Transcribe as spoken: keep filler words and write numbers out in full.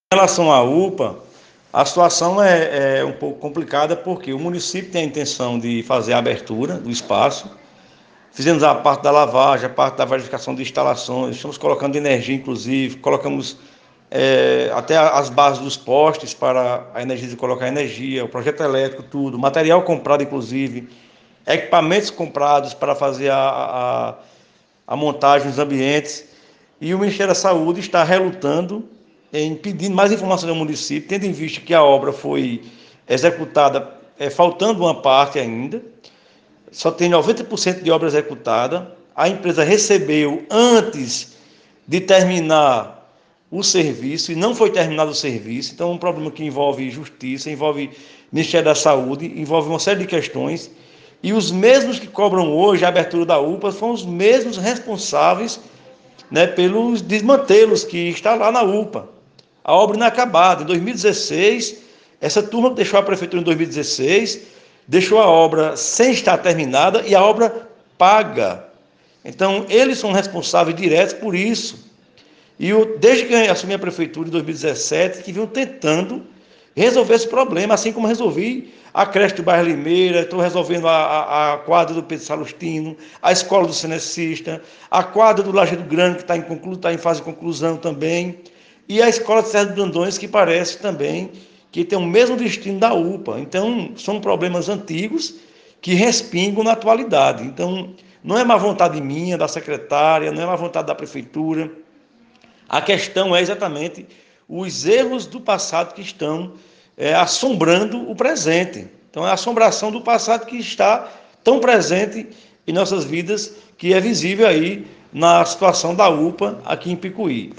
Em relação à UPA, a situação é, é um pouco complicada porque o município tem a intenção de fazer a abertura do espaço. Fizemos a parte da lavagem, a parte da verificação de instalações, estamos colocando energia, inclusive, colocamos é, até as bases dos postes para a energia de colocar energia, o projeto elétrico, tudo, material comprado, inclusive, equipamentos comprados para fazer a, a, a montagem dos ambientes. E o Ministério da Saúde está relutando em pedir mais informações ao município, tendo em vista que a obra foi executada é, faltando uma parte ainda, só tem noventa por cento de obra executada, a empresa recebeu antes de terminar o serviço e não foi terminado o serviço, então é um problema que envolve justiça, envolve Ministério da Saúde, envolve uma série de questões, e os mesmos que cobram hoje a abertura da UPA são os mesmos responsáveis, né, pelos desmantelos que está lá na UPA. A obra inacabada. Em dois mil e dezesseis, essa turma que deixou a prefeitura em dois mil e dezesseis, deixou a obra sem estar terminada e a obra paga. Então, eles são responsáveis diretos por isso. E eu, desde que eu assumi a prefeitura em dois mil e dezessete, que vinham tentando resolver esse problema, assim como resolvi a creche do bairro Limeira, estou resolvendo a, a, a quadra do Pedro Salustino, a escola do Cenecista, a quadra do Lajeado Grande, que está em, conclu, tá em fase de conclusão também, e a escola de Serra dos Brandões, que parece também que tem o mesmo destino da UPA. Então, são problemas antigos que respingam na atualidade. Então, não é má vontade minha, da secretária, não é má vontade da prefeitura. A questão é exatamente os erros do passado que estão é, assombrando o presente. Então, é a assombração do passado que está tão presente em nossas vidas, que é visível aí na situação da UPA aqui em Picuí.